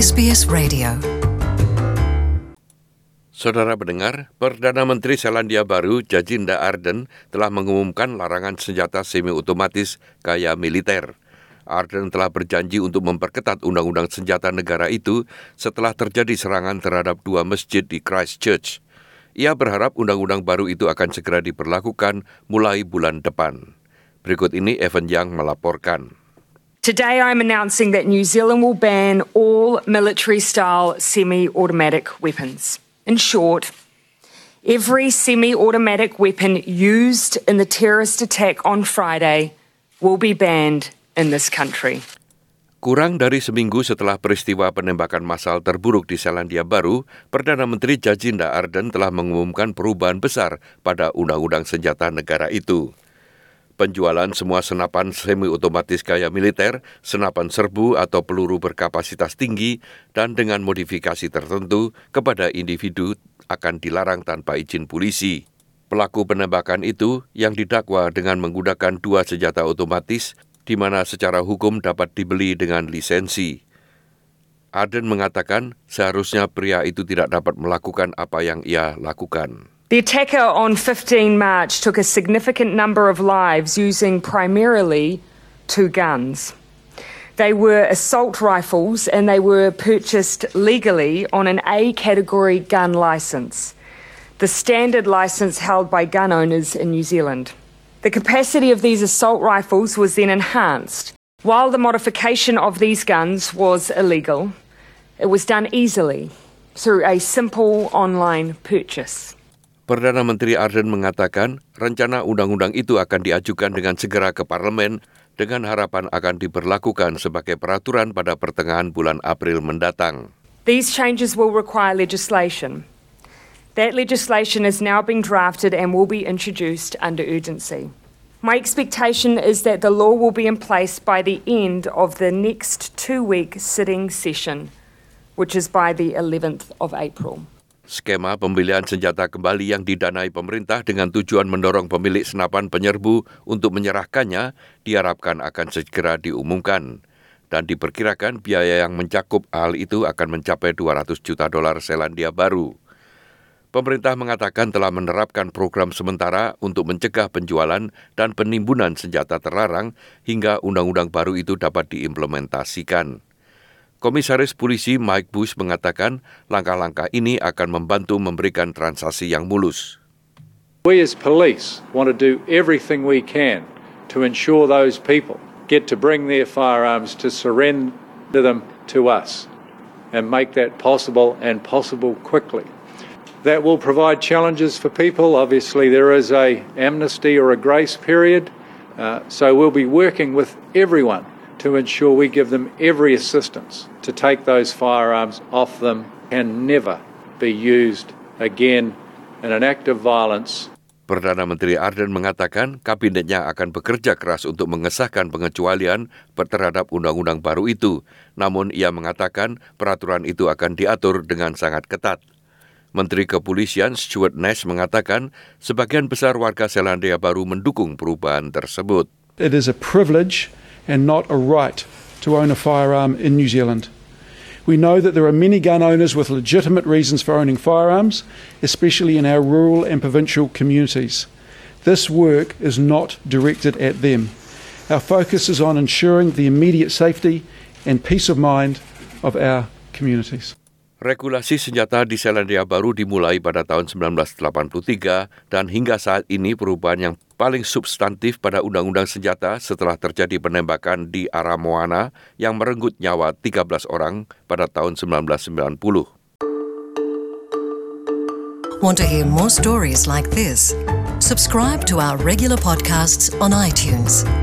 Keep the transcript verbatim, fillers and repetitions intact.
S B S Radio. Saudara pendengar, Perdana Menteri Selandia Baru Jacinda Ardern telah mengumumkan larangan senjata semi-otomatis gaya militer. Ardern telah berjanji untuk memperketat undang-undang senjata negara itu setelah terjadi serangan terhadap dua masjid di Christchurch. Ia berharap undang-undang baru itu akan segera diberlakukan mulai bulan depan. Berikut ini Evan Young melaporkan. Today I'm announcing that New Zealand will ban all military-style semi-automatic weapons. In short, every semi-automatic weapon used in the terrorist attack on Friday will be banned in this country. Kurang dari seminggu setelah peristiwa penembakan massal terburuk di Selandia Baru, Perdana Menteri Jacinda Ardern telah mengumumkan perubahan besar pada undang-undang senjata negara itu. Penjualan semua senapan semi-otomatis gaya militer, senapan serbu atau peluru berkapasitas tinggi, dan dengan modifikasi tertentu kepada individu akan dilarang tanpa izin polisi. Pelaku penembakan itu yang didakwa dengan menggunakan dua senjata otomatis, di mana secara hukum dapat dibeli dengan lisensi. Ardern mengatakan seharusnya pria itu tidak dapat melakukan apa yang ia lakukan. The attacker on fifteenth March took a significant number of lives using primarily two guns. They were assault rifles and they were purchased legally on an A category gun licence, the standard licence held by gun owners in New Zealand. The capacity of these assault rifles was then enhanced. While the modification of these guns was illegal, it was done easily through a simple online purchase. Perdana Menteri Ardern mengatakan rencana undang-undang itu akan diajukan dengan segera ke parlemen dengan harapan akan diberlakukan sebagai peraturan pada pertengahan bulan April mendatang. These changes will require legislation. That legislation is now being drafted and will be introduced under urgency. My expectation is that the law will be in place by the end of the next two-week sitting session, which is by the eleventh of April. Skema pembelian senjata kembali yang didanai pemerintah dengan tujuan mendorong pemilik senapan penyerbu untuk menyerahkannya diharapkan akan segera diumumkan. Dan diperkirakan biaya yang mencakup hal itu akan mencapai dua ratus juta dolar Selandia Baru. Pemerintah mengatakan telah menerapkan program sementara untuk mencegah penjualan dan penimbunan senjata terlarang hingga undang-undang baru itu dapat diimplementasikan. Komisaris Polisi Mike Bush mengatakan langkah-langkah ini akan membantu memberikan transaksi yang mulus. We as police want to do everything we can to ensure those people get to bring their firearms to surrender them to us and make that possible and possible quickly. That will provide challenges for people. Obviously there is a amnesty or a grace period, uh, so we'll be working with everyone to ensure we give them every assistance to take those firearms off them and never be used again in an act of violence. Perdana Menteri Ardern mengatakan kabinetnya akan bekerja keras untuk mengesahkan pengecualian terhadap undang-undang baru itu. Namun ia mengatakan peraturan itu akan diatur dengan sangat ketat. Menteri Kepolisian Stuart Nash mengatakan sebagian besar warga Selandia Baru mendukung perubahan tersebut. It is a privilege and not a right to own a firearm in New Zealand. We know that there are many gun owners with legitimate reasons for owning firearms, especially in our rural and provincial communities. This work is not directed at them. Our focus is on ensuring the immediate safety and peace of mind of our communities. Regulasi senjata di Selandia Baru dimulai pada tahun sembilan belas delapan puluh tiga dan hingga saat ini perubahan yang paling substantif pada undang-undang senjata setelah terjadi penembakan di Aramoana yang merenggut nyawa tiga belas orang pada tahun sembilan belas sembilan puluh. Want to hear more stories like this? Subscribe to our regular podcasts on iTunes.